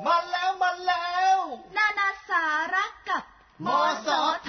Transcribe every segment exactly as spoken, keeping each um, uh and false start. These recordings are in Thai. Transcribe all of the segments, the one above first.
มาแล้วมาแล้วนานาสาระกับมสท.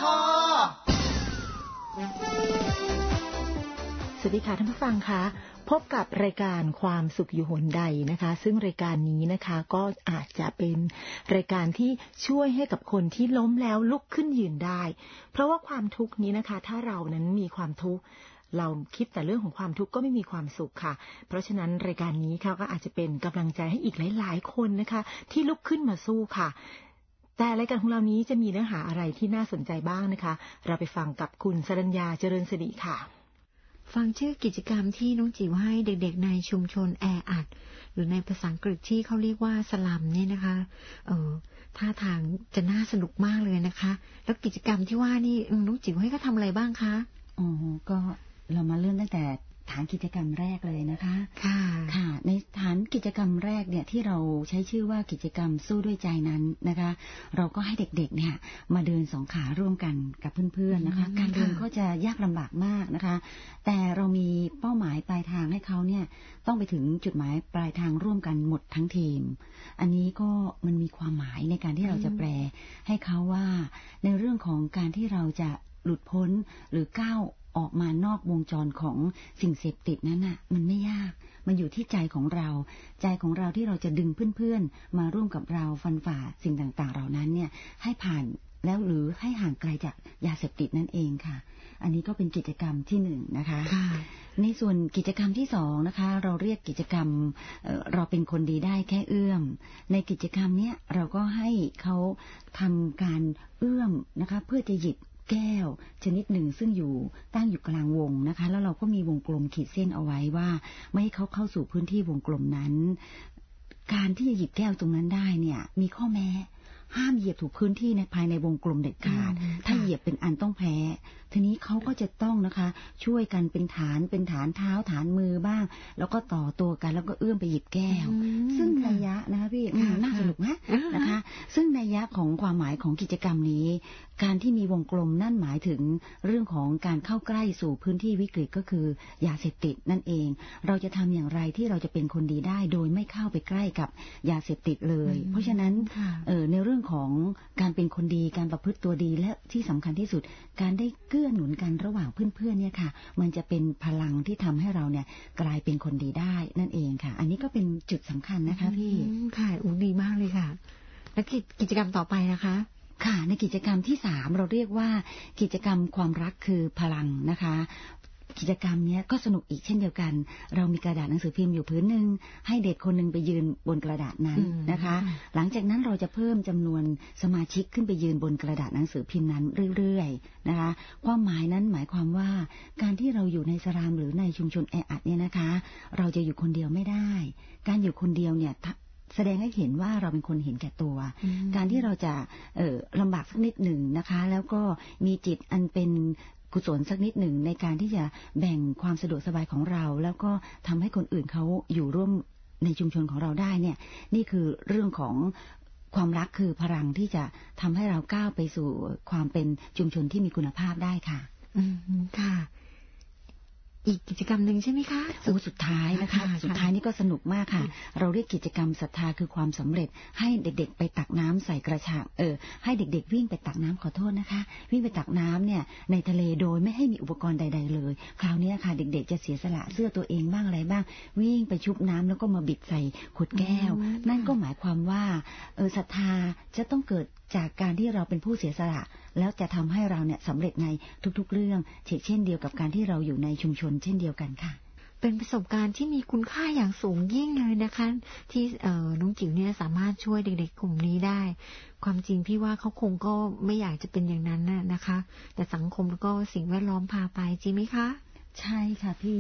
สวัสดีค่ะท่านผู้ฟังคะพบกับรายการความสุขอยู่หนใดนะคะซึ่งรายการนี้นะคะก็อาจจะเป็นรายการที่ช่วยให้กับคนที่ล้มแล้วลุกขึ้นยืนได้เพราะว่าความทุกข์นี้นะคะถ้าเรานั้นมีความทุกข์เราคิดแต่เรื่องของความทุกข์ก็ไม่มีความสุขค่ะเพราะฉะนั้นรายการนี้ค่ะก็อาจจะเป็นกำลังใจให้อีกหลายๆคนนะคะที่ลุกขึ้นมาสู้ค่ะแต่รายการของเรานี้จะมีเนื้อหาอะไรที่น่าสนใจบ้างนะคะเราไปฟังกับคุณสรัญญาเจริญสิริค่ะฟังชื่อกิจกรรมที่น้องจิ๋วให้เด็กๆในชุมชนแออัดหรือในภาษาอังกฤษที่เขาเรียกว่าสลัมเนี่ยนะคะเออท่าทางจะน่าสนุกมากเลยนะคะแล้วกิจกรรมที่ว่านี่น้องจิ๋วให้เขาทำอะไรบ้างคะอ๋อก็เรามาเริ่มตั้งแต่ฐานกิจกรรมแรกเลยนะคะค่ะค่ะในฐานกิจกรรมแรกเนี่ยที่เราใช้ชื่อว่ากิจกรรมสู้ด้วยใจนั้นนะคะเราก็ให้เด็กๆเนี่ยมาเดินสองขาร่วมกันกับเพื่อนๆนะคะการเดินก็จะยากลำบากมากนะคะแต่เรามีเป้าหมายปลายทางให้เขาเนี่ยต้องไปถึงจุดหมายปลายทางร่วมกันหมดทั้งทีมอันนี้ก็มันมีความหมายในการที่เราจะแปลให้เขาว่าในเรื่องของการที่เราจะหลุดพ้นหรือก้าวออกมานอกวงจรของสิ่งเสพติดนั้นน่ะมันไม่ยากมันอยู่ที่ใจของเราใจของเราที่เราจะดึงเพื่อนๆมาร่วมกับเราฟันฝ่าสิ่งต่างๆเหล่านั้นเนี่ยให้ผ่านแล้วหรือให้ห่างไกลจากยาเสพติดนั่นเองค่ะอันนี้ก็เป็นกิจกรรมที่หนึ่งนะคะในส่วนกิจกรรมที่สองนะคะเราเรียกกิจกรรมเอ่อเราเป็นคนดีได้แค่เอื้อมในกิจกรรมเนี้ยเราก็ให้เขาทำการเอื้อมนะคะเพื่อจะหยิบแก้วชนิดหนึ่งซึ่งอยู่ตั้งอยู่กลางวงนะคะแล้วเราก็มีวงกลมขีดเส้นเอาไว้ว่าไม่ให้เขาเข้าสู่พื้นที่วงกลมนั้นการที่จะหยิบแก้วตรงนั้นได้เนี่ยมีข้อแม้ห้ามเหยียบถูกพื้นที่ในภายในวงกลมเด็ดขาดถ้าเหยียบเป็นอันต้องแพ้ทีนี้เขาก็จะต้องนะคะช่วยกันเป็นฐานเป็นฐานเท้าฐานมือบ้างแล้วก็ต่อตัวกันแล้วก็เอื้อมไปหยิบแก้วซึ่งนัยยะนะคะพี่น่าสนุกนะนะคะซึ่งนัยยะของความหมายของกิจกรรมนี้การที่มีวงกลมนั่นหมายถึงเรื่องของการเข้าใกล้สู่พื้นที่วิกฤตก็คือยาเสพติดนั่นเองเราจะทำอย่างไรที่เราจะเป็นคนดีได้โดยไม่เข้าไปใกล้กับยาเสพติดเลยเพราะฉะนั้นเอ่อในเรื่องของการเป็นคนดีการประพฤติตัวดีและที่สำคัญที่สุดการได้เกื้อหนุนกันระหว่างเพื่อนๆเนี่ยค่ะมันจะเป็นพลังที่ทำให้เราเนี่ยกลายเป็นคนดีได้นั่นเองค่ะอันนี้ก็เป็นจุดสำคัญนะคะพี่ค่ะอุ้ยดีมากเลยค่ะแล้วกิจกรรมต่อไปนะคะค่ะในกิจกรรมที่สามเราเรียกว่ากิจกรรมความรักคือพลังนะคะกิจกรรมนี้ก็สนุกอีกเช่นเดียวกันเรามีกระดาษหนังสือพิมพ์อยู่พื้นหนึ่งให้เด็กคนหนึ่งไปยืนบนกระดาษนั้นนะคะหลังจากนั้นเราจะเพิ่มจำนวนสมาชิกขึ้นไปยืนบนกระดาษหนังสือพิมพ์นั้นเรื่อยๆนะคะความหมายนั้นหมายความว่าการที่เราอยู่ในสลามหรือในชุมชนแออัดเนี่ยนะคะเราจะอยู่คนเดียวไม่ได้การอยู่คนเดียวเนี่ยแสดงให้เห็นว่าเราเป็นคนเห็นแก่ตัวการที่เราจะเอ่อลำบากสักนิดหนึ่งนะคะแล้วก็มีจิตอันเป็นกุศลสักนิดหนึ่งในการที่จะแบ่งความสะดวกสบายของเราแล้วก็ทำให้คนอื่นเขาอยู่ร่วมในชุมชนของเราได้เนี่ยนี่คือเรื่องของความรักคือพลังที่จะทำให้เราก้าวไปสู่ความเป็นชุมชนที่มีคุณภาพได้ค่ะอืมค่ะอีกกิจกรรมหนึ่งใช่ไหมคะโอ้สุดท้ายนะคะสุดท้ายนี่ก็สนุกมากค่ะเราเรียกกิจกรรมศรัทธาคือความสำเร็จให้เด็กๆไปตักน้ำใส่กระชากเออให้เด็กๆวิ่งไปตักน้ำขอโทษนะคะวิ่งไปตักน้ำเนี่ยในทะเลโดยไม่ให้มีอุปกรณ์ใดๆเลยคราวนี้ค่ะเด็กๆจะเสียสละเสื้อตัวเองบ้างอะไรบ้างวิ่งไปชุบน้ำแล้วก็มาบิดใส่ขวดแก้วนั่นก็หมายความว่าเออศรัทธาจะต้องเกิดจากการที่เราเป็นผู้เสียสละแล้วจะทำให้เราเนี่ยสำเร็จในทุกๆเรื่องเช่นเดียวกับการที่เราอยู่ในชุมชนเช่นเดียวกันค่ะเป็นประสบการณ์ที่มีคุณค่าอย่างสูงยิ่งเลยนะคะที่เอ่อน้องจิ๋วเนี่ยสามารถช่วยเด็กๆกลุ่มนี้ได้ความจริงพี่ว่าเขาคงก็ไม่อยากจะเป็นอย่างนั้นน่ะนะคะแต่สังคมแล้วก็สิ่งแวดล้อมพาไปจริงไหมคะใช่ค่ะพี่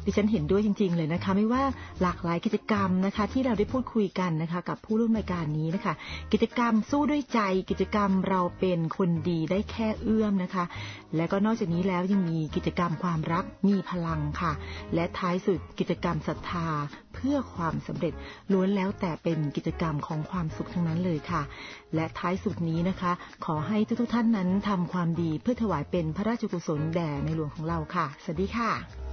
ดิฉันเห็นด้วยจริงๆเลยนะคะไม่ว่าหลากหลายกิจกรรมนะคะที่เราได้พูดคุยกันนะคะกับผู้ร่วมรายการนี้นะคะกิจกรรมสู้ด้วยใจกิจกรรมเราเป็นคนดีได้แค่เอื้อมนะคะและก็นอกจากนี้แล้วยังมีกิจกรรมความรักมีพลังค่ะและท้ายสุดกิจกรรมศรัทธาเพื่อความสำเร็จล้วนแล้วแต่เป็นกิจกรรมของความสุขทั้งนั้นเลยค่ะและท้ายสุดนี้นะคะขอให้ทุกๆท่านนั้นทำความดีเพื่อถวายเป็นพระราชกุศลแด่ในหลวงของเราค่ะสวัสดีค่ะ